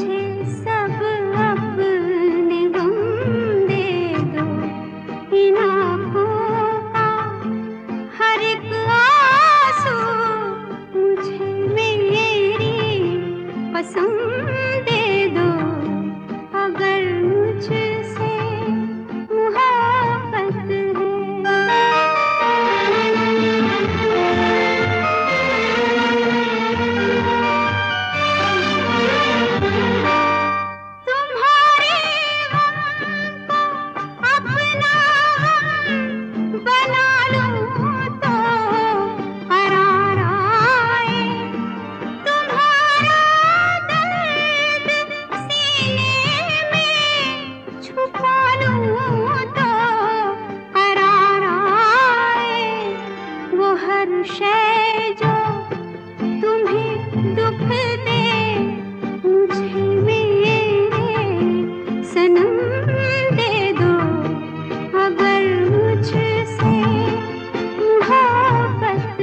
मुझे सब अपने गम दे दो। इन आँखों का हर एक आंसू मुझे मेरी कसम दे दो। अगर मुझसे मोहब्बत तुम्हारे गम को अपना गम बना लूं तो करार आए। तुम्हारा दर्द सीने में छुपा लूं तो करार आए। वो हर शय जो तुम्हें दुख दे मुझे मेरे सनम दे दो। अगर मुझसे मोहब्बत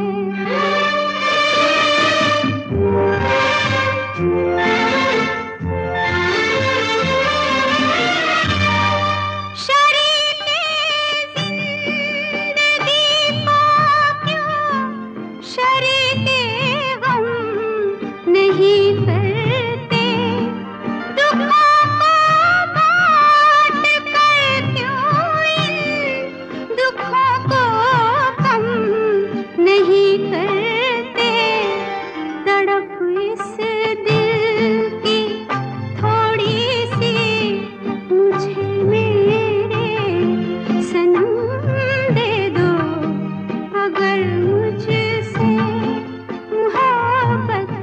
शरीके जिंदगी को क्यों शरीके गम नहीं करते। दुखों को बांट कर क्यों इन दुखों को कम नहीं करते। तड़प इस दिल की थोड़ी सी मुझे मेरे सनम दे दो। अगर मुझसे मोहब्बत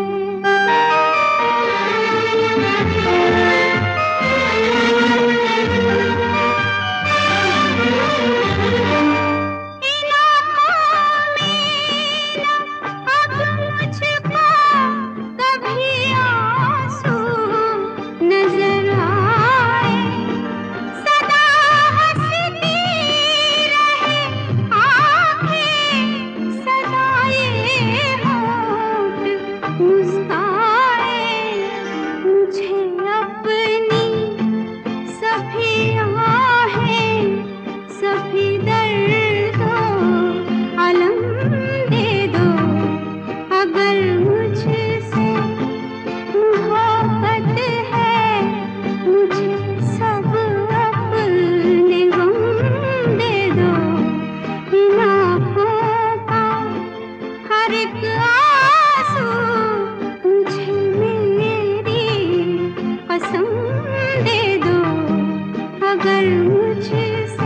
इन आँखों में न अब मुझको कभी आंसू नजर आए। सदा हंसती रहे आँखें, सदा ये होंठ मुस्काए। मुझे अपनी सभी आहें सभी दर्दों अलम दे दो। अगर मुझसे मोहब्बत है मुझे सब अपने गम दे दो। इन आँखों का हर एक आंसू मुझे मेरी कसम दे दो। अगर मुझसे